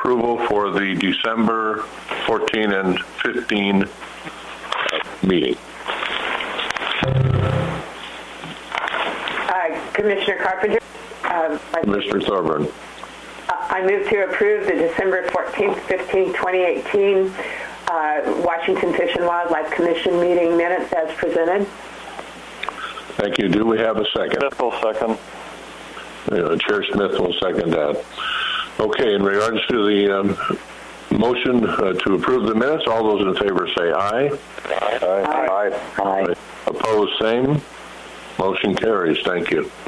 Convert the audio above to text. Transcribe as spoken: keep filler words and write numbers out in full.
approval for the December fourteen and fifteen meeting. Uh, Commissioner Carpenter. Uh, Mister Thorburn. I move to approve the December fourteenth, fifteenth, twenty eighteen uh, Washington Fish and Wildlife Commission meeting minutes as presented. Thank you. Do we have a second? Smith will second. Uh, Chair Smith will second that. Okay, in regards to the um, motion uh, to approve the minutes, all those in favor say aye. Aye. Aye. Aye. Aye. Opposed, same. Motion carries. Thank you.